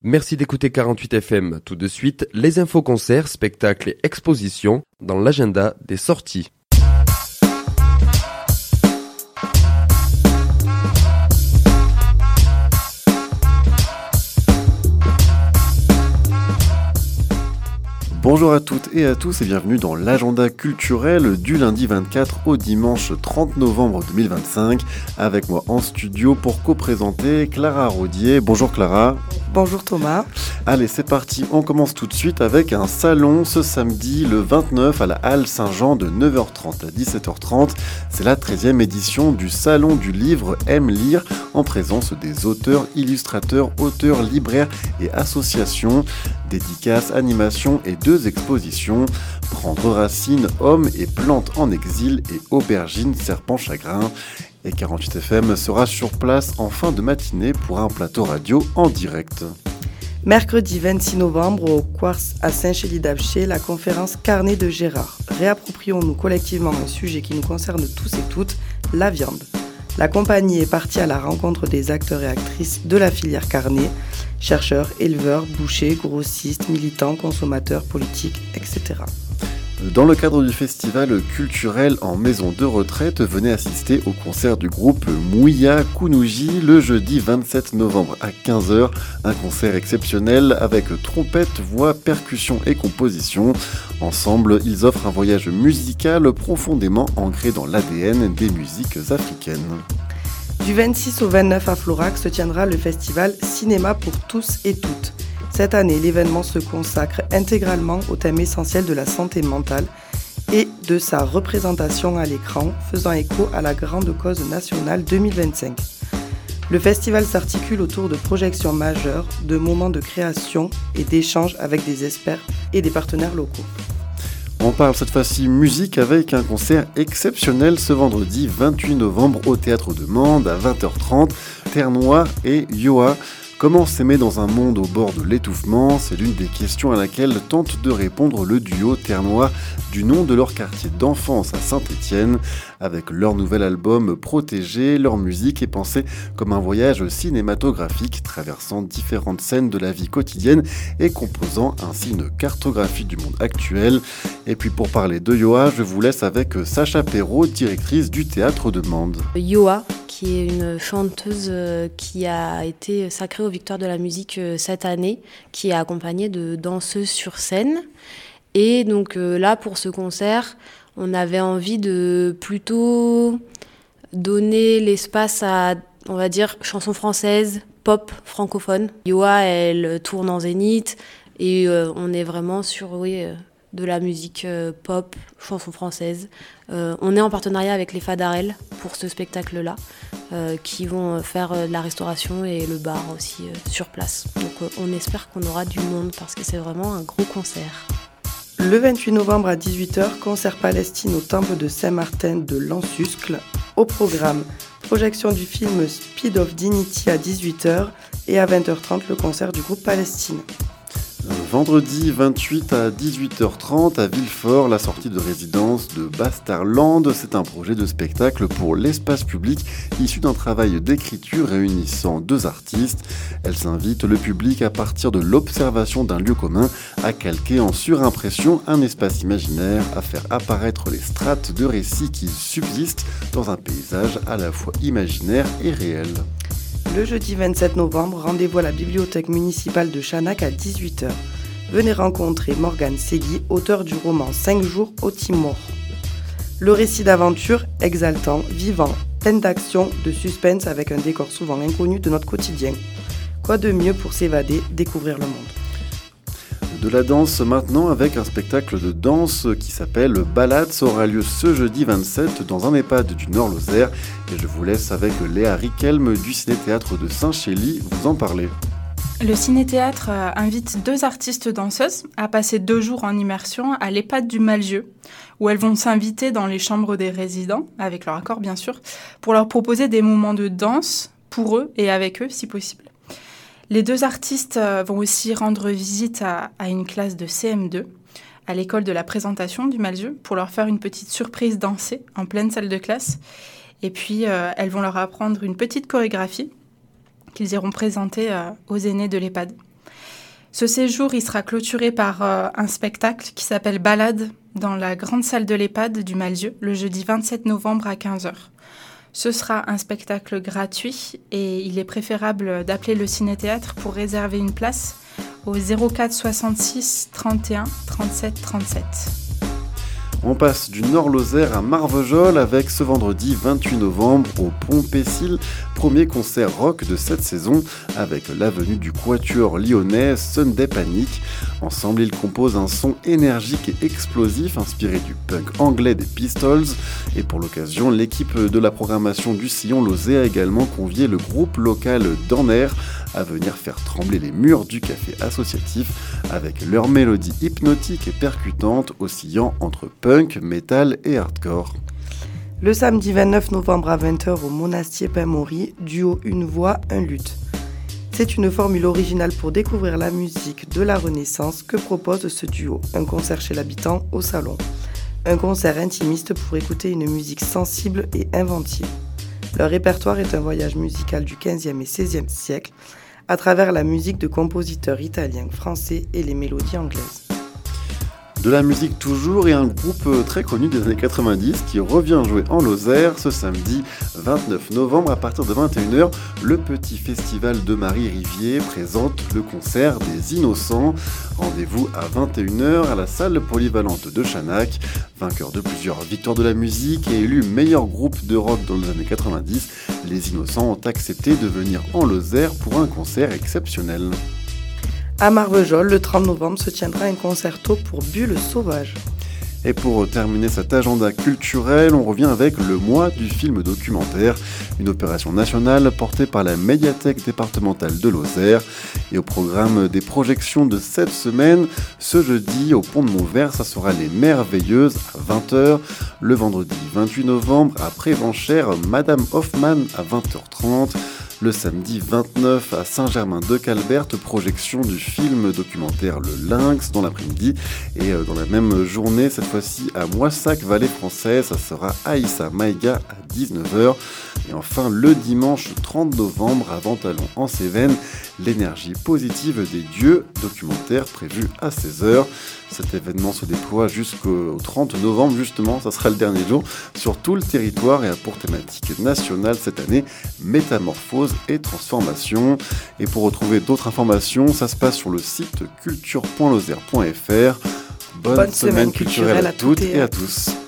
Merci d'écouter 48 FM. Tout de suite, les infos concerts, spectacles et expositions dans l'agenda des sorties. Bonjour à toutes et à tous et bienvenue dans l'agenda culturel du lundi 24 au dimanche 30 novembre 2025. Avec moi en studio pour co-présenter Clara Rodier. Bonjour Clara. Bonjour Thomas. Allez, c'est parti, on commence tout de suite avec un salon ce samedi le 29 à la Halle Saint-Jean de 9h30 à 17h30. C'est la 13e édition du Salon du livre Aime lire en présence des auteurs, illustrateurs, auteurs, libraires et associations. Dédicaces, animations et 2 expositions. Prendre racine, hommes et plantes en exil et aubergines, serpents chagrins. Et 48 FM sera sur place en fin de matinée pour un plateau radio en direct. Mercredi 26 novembre au Quartz à Saint-Chély-d'Apcher, la conférence Carnet de Gérard. Réapproprions-nous collectivement un sujet qui nous concerne tous et toutes, la viande. La compagnie est partie à la rencontre des acteurs et actrices de la filière carnet, chercheurs, éleveurs, bouchers, grossistes, militants, consommateurs, politiques, etc. Dans le cadre du festival culturel en maison de retraite, venez assister au concert du groupe Mouya Kounouji le jeudi 27 novembre à 15h. Un concert exceptionnel avec trompette, voix, percussion et composition. Ensemble, ils offrent un voyage musical profondément ancré dans l'ADN des musiques africaines. Du 26 au 29 à Florac se tiendra le festival Cinéma pour tous et toutes. Cette année, l'événement se consacre intégralement au thème essentiel de la santé mentale et de sa représentation à l'écran, faisant écho à la grande cause nationale 2025. Le festival s'articule autour de projections majeures, de moments de création et d'échanges avec des experts et des partenaires locaux. On parle cette fois-ci musique avec un concert exceptionnel ce vendredi 28 novembre au Théâtre de Mende à 20h30, Terre Noire et Yoa. Comment s'aimer dans un monde au bord de l'étouffement ? C'est l'une des questions à laquelle tente de répondre le duo Terre Noire du nom de leur quartier d'enfance à Saint-Étienne. Avec leur nouvel album Protégé, leur musique est pensée comme un voyage cinématographique traversant différentes scènes de la vie quotidienne et composant ainsi une cartographie du monde actuel. Et puis pour parler de Yoa, je vous laisse avec Sacha Perrault, directrice du Théâtre de Mende. Yoa, qui est une chanteuse qui a été sacrée aux Victoires de la musique cette année, qui est accompagnée de danseuses sur scène. Et donc là, pour ce concert, on avait envie de plutôt donner l'espace à, on va dire, chansons françaises, pop, francophone. Yoa, elle tourne en zénith et on est vraiment sur de la musique pop, chansons françaises. On est en partenariat avec les Fadarelles pour ce spectacle-là, qui vont faire de la restauration et le bar aussi sur place. Donc on espère qu'on aura du monde parce que c'est vraiment un gros concert. Le 28 novembre à 18h, concert Palestine au temple de Saint-Martin de Lansuscle. Au programme, projection du film Speed of Dignity à 18h et à 20h30 le concert du groupe Palestine. Vendredi 28 à 18h30 à Villefort, la sortie de résidence de Bastardland. C'est un projet de spectacle pour l'espace public issu d'un travail d'écriture réunissant 2 artistes. Elle s'invite le public à partir de l'observation d'un lieu commun à calquer en surimpression un espace imaginaire, à faire apparaître les strates de récits qui subsistent dans un paysage à la fois imaginaire et réel. Le jeudi 27 novembre, rendez-vous à la bibliothèque municipale de Chanac à 18h. Venez rencontrer Morgane Segui, auteur du roman 5 jours au Timor. Le récit d'aventure exaltant, vivant, plein d'action, de suspense avec un décor souvent inconnu de notre quotidien. Quoi de mieux pour s'évader, découvrir le monde ? De la danse maintenant avec un spectacle de danse qui s'appelle Balade. Ça aura lieu ce jeudi 27 dans un EHPAD du Nord-Lozère. Et je vous laisse avec Léa Riquelme du Ciné-Théâtre de Saint-Chély vous en parler. Le Ciné-Théâtre invite 2 artistes danseuses à passer 2 jours en immersion à l'EHPAD du Malzieu, où elles vont s'inviter dans les chambres des résidents, avec leur accord bien sûr, pour leur proposer des moments de danse pour eux et avec eux si possible. Les 2 artistes vont aussi rendre visite à une classe de CM2 à l'école de la présentation du Malzieu pour leur faire une petite surprise dansée en pleine salle de classe. Et puis, elles vont leur apprendre une petite chorégraphie qu'ils iront présenter aux aînés de l'EHPAD. Ce séjour, il sera clôturé par un spectacle qui s'appelle Balade dans la grande salle de l'EHPAD du Malzieu, le jeudi 27 novembre à 15h. Ce sera un spectacle gratuit et il est préférable d'appeler le ciné-théâtre pour réserver une place au 04 66 31 37 37. On passe du Nord-Lozère à Marvejols avec ce vendredi 28 novembre au Pont Pessil, premier concert rock de cette saison avec la venue du quatuor lyonnais Sunday Panic. Ensemble, ils composent un son énergique et explosif inspiré du punk anglais des Pistols. Et pour l'occasion, l'équipe de la programmation du Sillon Lozé a également convié le groupe local d'Enner à venir faire trembler les murs du café associatif avec leur mélodie hypnotique et percutante oscillant entre punk, metal et hardcore. Le samedi 29 novembre à 20h au Monastier Pain-Maury, duo Une Voix, un Luth. C'est une formule originale pour découvrir la musique de la Renaissance que propose ce duo. Un concert chez l'habitant au salon. Un concert intimiste pour écouter une musique sensible et inventive. Leur répertoire est un voyage musical du XVe et XVIe siècle à travers la musique de compositeurs italiens, français et les mélodies anglaises. De la musique toujours et un groupe très connu des années 90 qui revient jouer en Lozère ce samedi 29 novembre à partir de 21h. Le Petit Festival de Marie-Rivier présente le concert des Innocents. Rendez-vous à 21h à la salle polyvalente de Chanac. Vainqueur de plusieurs victoires de la musique et élu meilleur groupe de rock dans les années 90, les Innocents ont accepté de venir en Lozère pour un concert exceptionnel. À Marvejols, le 30 novembre, se tiendra un concerto pour Bulles Sauvages. Et pour terminer cet agenda culturel, on revient avec le mois du film documentaire, une opération nationale portée par la médiathèque départementale de Lozère. Et au programme des projections de cette semaine, ce jeudi au Pont de Montvert, ça sera Les Merveilleuses à 20h. Le vendredi 28 novembre à Prévenchères, Madame Hoffman à 20h30. Le samedi 29 à Saint-Germain-de-Calberte, projection du film documentaire Le Lynx dans l'après-midi. Et dans la même journée, cette fois-ci à Moissac, Vallée Française, ça sera Aïssa Maïga à 19h. Et enfin, le dimanche 30 novembre à Ventalon en Cévennes, L'énergie positive des dieux, documentaire prévu à 16h. Cet événement se déploie jusqu'au 30 novembre, justement, ça sera le dernier jour, sur tout le territoire et a pour thématique nationale cette année, métamorphose et transformation. Et pour retrouver d'autres informations, ça se passe sur le site culture.lozère.fr. Bonne semaine culturelle à toutes et à tous.